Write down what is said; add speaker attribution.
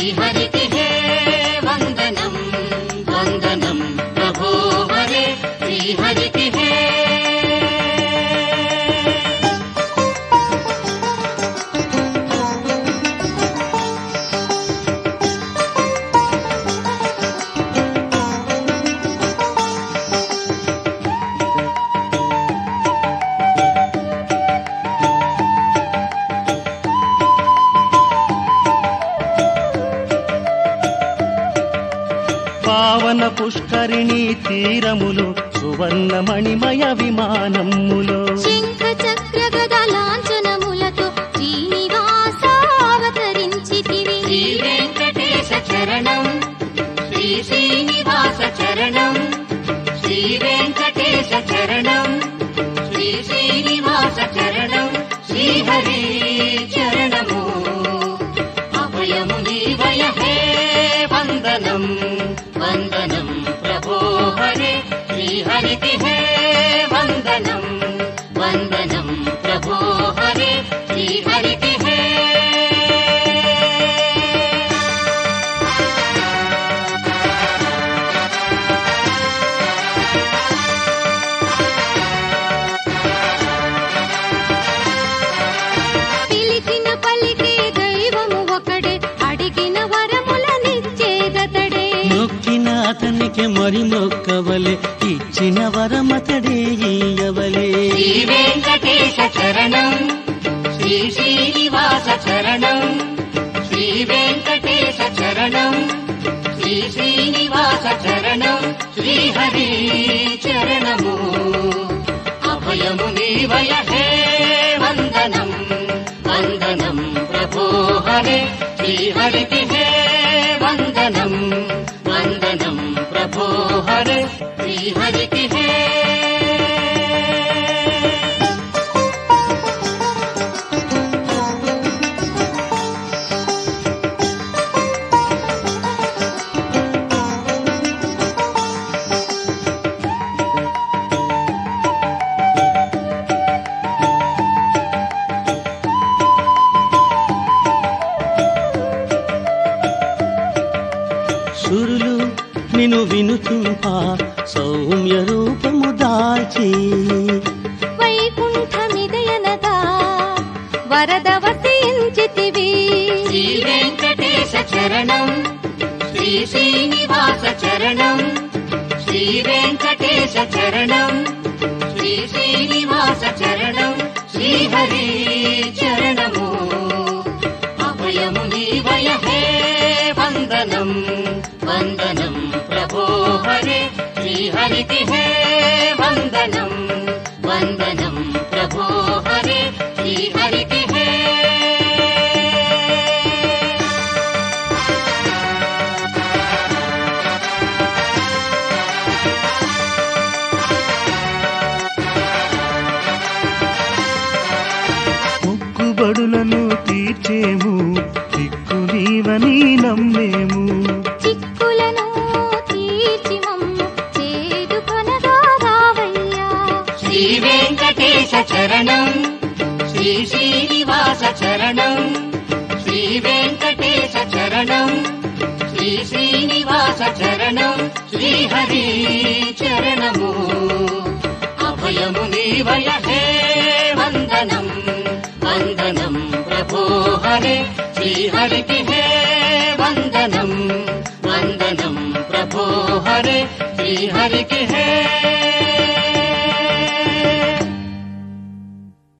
Speaker 1: श्रीहरिति हे वंदनम वंदनम प्रभो हरे श्रीहरिति हे।
Speaker 2: పావన పుష్కరిణి తీరములు సువర్ణ మణిమయ విమానములో
Speaker 3: శంఖ చక్ర గద లాంఛనములతో శ్రీనివాస అవతరించితివి।
Speaker 1: శ్రీ వెంకటేశ చరణం శ్రీ శ్రీనివాస చరణం శ్రీ వెంకటేశ చరణం శ్రీ శ్రీనివాస చరణం శ్రీహరి చరణము అభయము నీవయ హే వందనం వందనం ప్రభో హరే శ్రీహరికి హే వందనం వందనం ప్రభో హరే శ్రీహరికి హే।
Speaker 3: పిలిచిన పలికే దైవము ఒకడే, అడిగిన వరములనిచ్చేదతడే।
Speaker 2: మొక్కిన అతనికి మరి మొక్కవలే, ఇచ్చిన వరమతడే ఇయ్యవలే।
Speaker 1: శ్రీ వెంకటేశ చరణం శ్రీ శ్రీనివాస చరణం శ్రీ వెంకటేశ చరణం శ్రీ శ్రీనివాస చరణం శ్రీహరి చరణము అభయము నీవయ హే వందనం వందనం ప్రభో హరే శ్రీహరికి హే వందనం వందనం ప్రభో హరే శ్రీహరికి హే।
Speaker 2: సురులు నిను వినుతుంప సౌమ్య రూపము దాల్చి
Speaker 3: వైకుంఠమిదయనగా వరద వసించితివి।
Speaker 1: శ్రీ వెంకటేశ చరణం శ్రీ శ్రీనివాస చరణం శ్రీ వెంకటేశ చరణం శ్రీ శ్రీనివాస చరణం శ్రీహరి చరణము అభయము నీవయ హే వందనం వందనం ప్రభో హరే శ్రీహరికి హే వందనం వందనం ప్రభో హరే శ్రీహరికి హే।
Speaker 2: మొక్కుబడులను తీర్చేము, దిక్కు నీవని నమ్మేము।
Speaker 3: చిక్కులను తీర్చి మమ్ము చేదుకొనగా రావయ్యా।
Speaker 1: శ్రీ వెంకటేశ చరణం శ్రీ శ్రీనివాస చరణం శ్రీ వెంకటేశ చరణం శ్రీ శ్రీనివాస చరణం శ్రీహరి చరణము అభయము నీవయ హే వందనం వందనం ప్రభో హరే శ్రీహరికి హే వందనం వందనం ప్రభో హరే శ్రీహరికి హే।